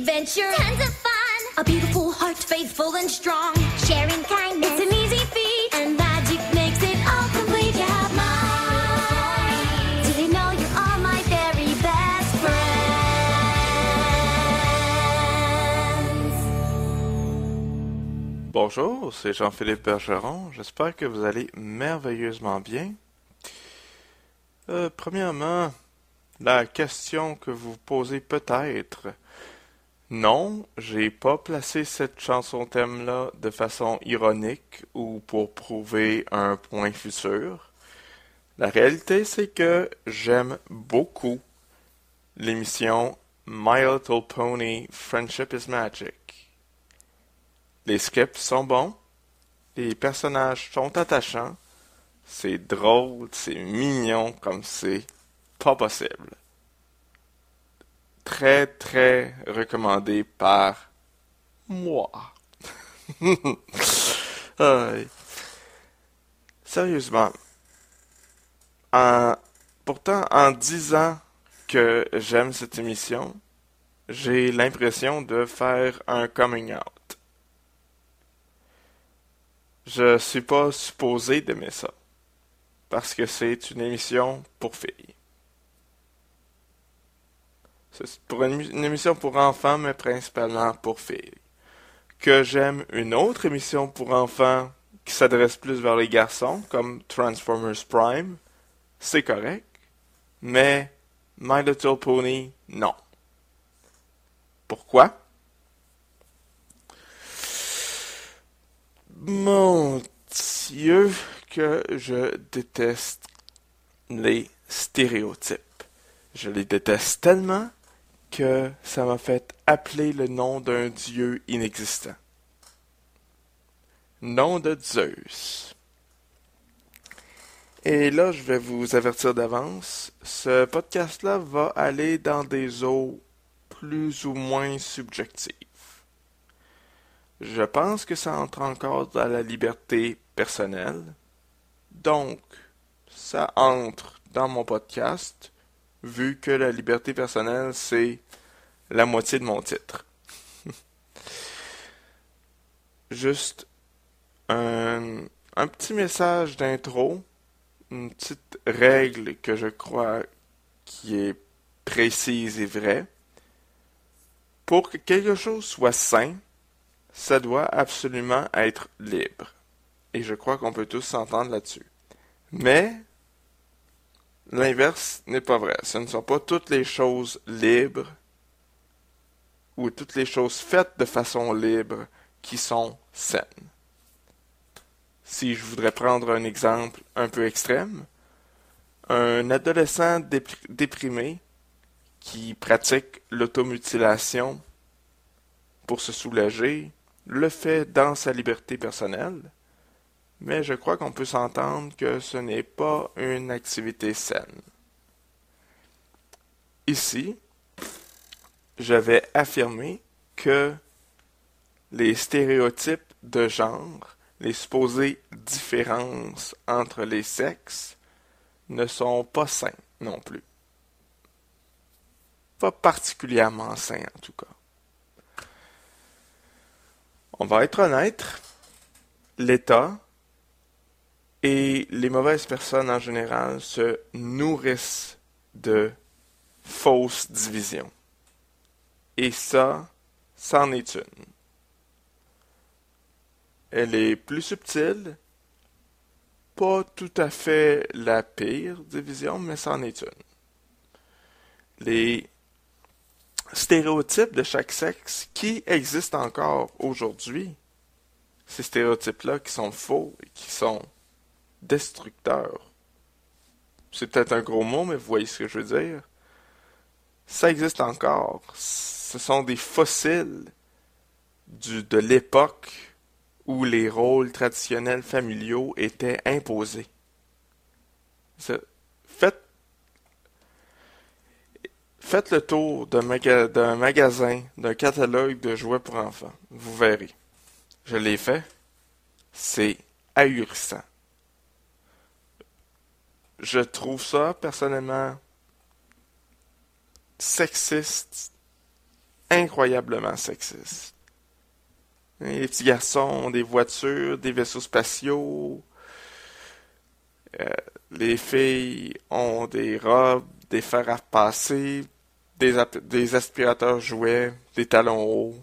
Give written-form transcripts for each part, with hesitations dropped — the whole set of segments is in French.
adventure, tons of fun, a beautiful heart, faithful and strong, sharing kindness, it's an easy feat, and magic makes it all complete. You have mine. Did you know you are my very best friends? Bonjour, c'est Jean-Philippe Bergeron. J'espère que vous allez merveilleusement bien. Premièrement, la question que vous posez peut-être. Non, j'ai pas placé cette chanson-thème-là de façon ironique ou pour prouver un point futur. La réalité, c'est que j'aime beaucoup l'émission My Little Pony Friendship is Magic. Les scripts sont bons, les personnages sont attachants, c'est drôle, c'est mignon comme c'est pas possible. Très, très recommandé par moi. Sérieusement, pourtant, en disant que j'aime cette émission, j'ai l'impression de faire un coming out. Je suis pas supposé d'aimer ça, parce que c'est une émission pour filles. C'est pour une émission pour enfants, mais principalement pour filles. Que j'aime une autre émission pour enfants qui s'adresse plus vers les garçons, comme Transformers Prime, c'est correct, mais My Little Pony, non. Pourquoi? Mon Dieu, que je déteste les stéréotypes. Je les déteste tellement que ça m'a fait appeler le nom d'un dieu inexistant. Nom de Zeus. Et là, je vais vous avertir d'avance, ce podcast-là va aller dans des eaux plus ou moins subjectives. Je pense que ça entre encore dans la liberté personnelle. Donc, ça entre dans mon podcast, vu que la liberté personnelle, c'est la moitié de mon titre. Juste un petit message d'intro, une petite règle que je crois qui est précise et vraie. Pour que quelque chose soit sain, ça doit absolument être libre. Et je crois qu'on peut tous s'entendre là-dessus. Mais l'inverse n'est pas vrai. Ce ne sont pas toutes les choses libres ou toutes les choses faites de façon libre qui sont saines. Si je voudrais prendre un exemple un peu extrême, un adolescent déprimé qui pratique l'automutilation pour se soulager, le fait dans sa liberté personnelle, mais je crois qu'on peut s'entendre que ce n'est pas une activité saine. Ici, je vais affirmer que les stéréotypes de genre, les supposées différences entre les sexes, ne sont pas sains non plus. Pas particulièrement sains en tout cas. On va être honnête, l'État et les mauvaises personnes en général se nourrissent de fausses divisions. Et ça, c'en est une. Elle est plus subtile, pas tout à fait la pire division, mais c'en est une. Les stéréotypes de chaque sexe qui existent encore aujourd'hui, ces stéréotypes-là qui sont faux et qui sont destructeurs. C'est peut-être un gros mot, mais vous voyez ce que je veux dire. Ça existe encore. Ce sont des fossiles de l'époque où les rôles traditionnels familiaux étaient imposés. Faites le tour d'un magasin, d'un catalogue de jouets pour enfants. Vous verrez. Je l'ai fait. C'est ahurissant. Je trouve ça, personnellement, sexiste incroyablement sexiste. Les petits garçons ont des voitures, des vaisseaux spatiaux. Les filles ont des robes, des fers à repasser, des aspirateurs jouets, des talons hauts.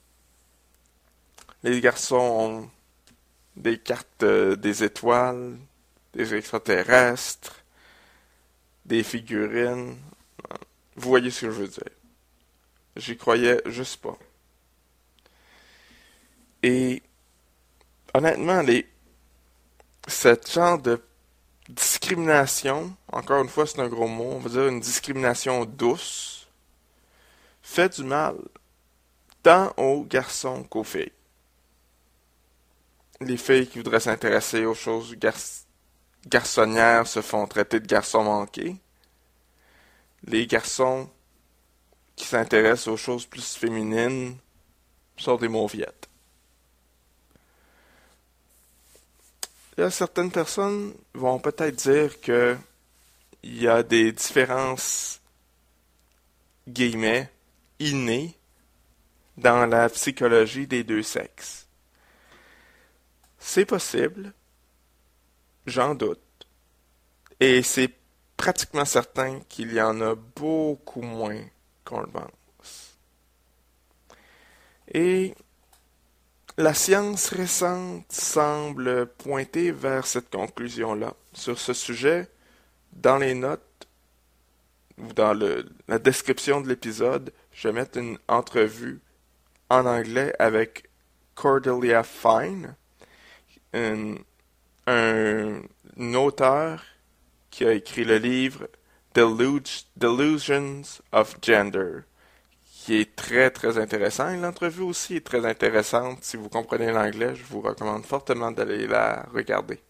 Les garçons ont des cartes des étoiles, des extraterrestres, des figurines. Vous voyez ce que je veux dire. J'y croyais juste pas. Et honnêtement, cette genre de discrimination, encore une fois c'est un gros mot, on va dire une discrimination douce, fait du mal tant aux garçons qu'aux filles. Les filles qui voudraient s'intéresser aux choses garçonnières se font traiter de garçons manqués. Les garçons qui s'intéressent aux choses plus féminines sont des mauviettes. Là, certaines personnes vont peut-être dire que il y a des différences, guillemets, innées dans la psychologie des deux sexes. C'est possible, j'en doute, et c'est pratiquement certain qu'il y en a beaucoup moins qu'on le pense. Et la science récente semble pointer vers cette conclusion-là. Sur ce sujet, dans les notes, ou dans la description de l'épisode, je vais mettre une entrevue en anglais avec Cordelia Fine, un auteur qui a écrit le livre Delusions of Gender, qui est très très intéressant. Et l'entrevue aussi est très intéressante. Si vous comprenez l'anglais, je vous recommande fortement d'aller la regarder.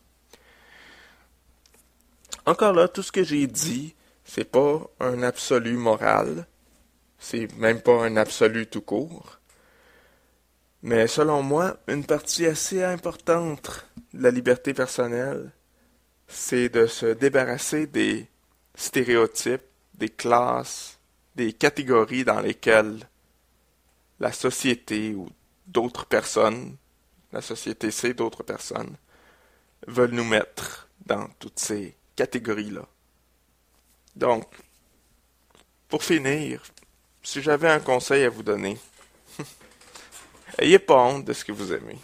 Encore là, tout ce que j'ai dit, c'est pas un absolu moral. C'est même pas un absolu tout court. Mais selon moi, une partie assez importante de la liberté personnelle, c'est de se débarrasser des stéréotypes, des classes, des catégories dans lesquelles la société ou d'autres personnes, la société c'est d'autres personnes, veulent nous mettre dans toutes ces catégories-là. Donc, pour finir, si j'avais un conseil à vous donner, ayez pas honte de ce que vous aimez.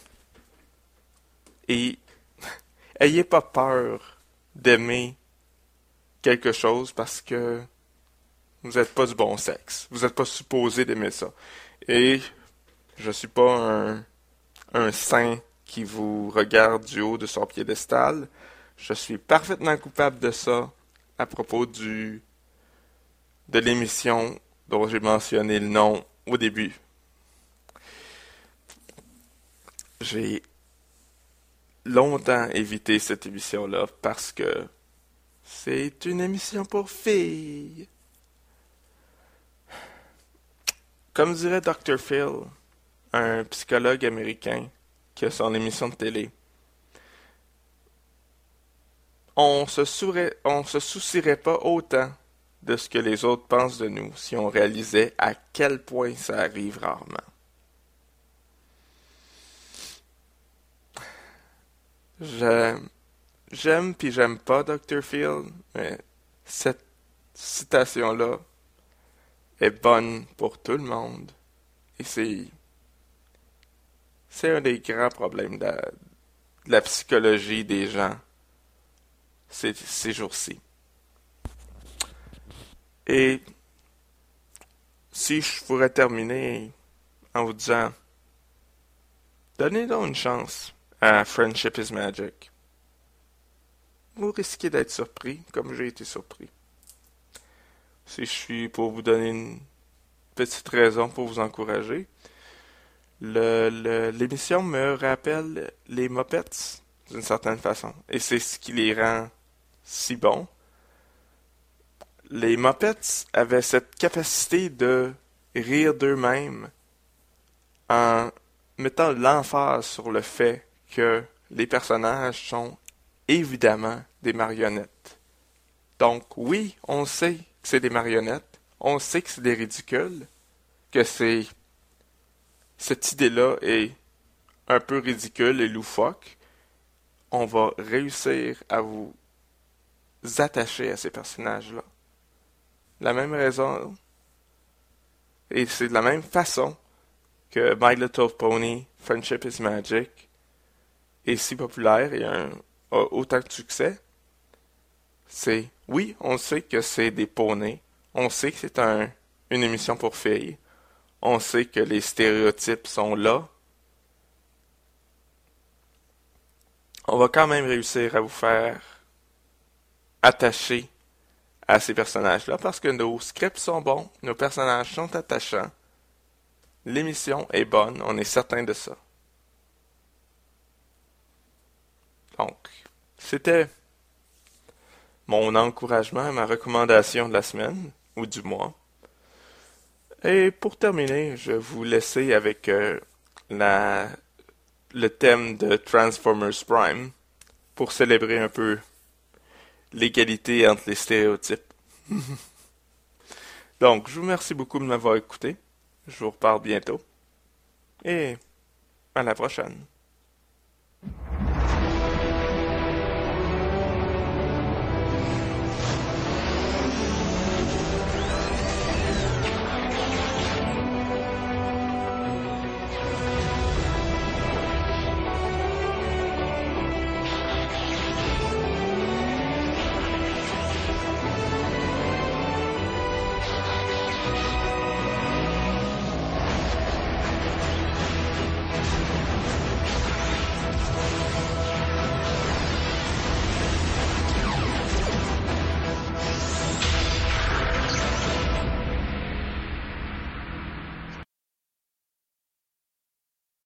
Et ayez pas peur d'aimer quelque chose parce que vous n'êtes pas du bon sexe. Vous n'êtes pas supposé d'aimer ça. Et je suis pas un saint qui vous regarde du haut de son piédestal. Je suis parfaitement coupable de ça à propos de l'émission dont j'ai mentionné le nom au début. J'ai longtemps évité cette émission-là parce que c'est une émission pour filles. Comme dirait Dr. Phil, un psychologue américain qui a son émission de télé, on se soucierait pas autant de ce que les autres pensent de nous si on réalisait à quel point ça arrive rarement. J'aime puis j'aime pas Dr. Phil, mais cette citation-là est bonne pour tout le monde. Et c'est un des grands problèmes de la psychologie des gens ces jours-ci. Et si je pourrais terminer en vous disant, donnez donc une chance à Friendship is Magic. Vous risquez d'être surpris, comme j'ai été surpris. Si je suis pour vous donner une petite raison pour vous encourager, l'émission me rappelle les Muppets d'une certaine façon. Et c'est ce qui les rend si bons. Les Muppets avaient cette capacité de rire d'eux-mêmes en mettant l'emphase sur le fait que les personnages sont évidemment des marionnettes. Donc oui, on sait que c'est des marionnettes, on sait que c'est des ridicules, que cette idée-là est un peu ridicule et loufoque, on va réussir à vous attacher à ces personnages-là. La même raison, et c'est de la même façon que My Little Pony, Friendship is Magic est si populaire et a autant de succès. C'est, oui, on sait que c'est des poneys, on sait que c'est une émission pour filles, on sait que les stéréotypes sont là. On va quand même réussir à vous faire attacher à ces personnages-là parce que nos scripts sont bons, nos personnages sont attachants, l'émission est bonne, on est certain de ça. Donc, c'était mon encouragement, ma recommandation de la semaine, ou du mois. Et pour terminer, je vais vous laisser avec le thème de Transformers Prime pour célébrer un peu l'égalité entre les stéréotypes. Donc, je vous remercie beaucoup de m'avoir écouté. Je vous reparle bientôt. Et à la prochaine.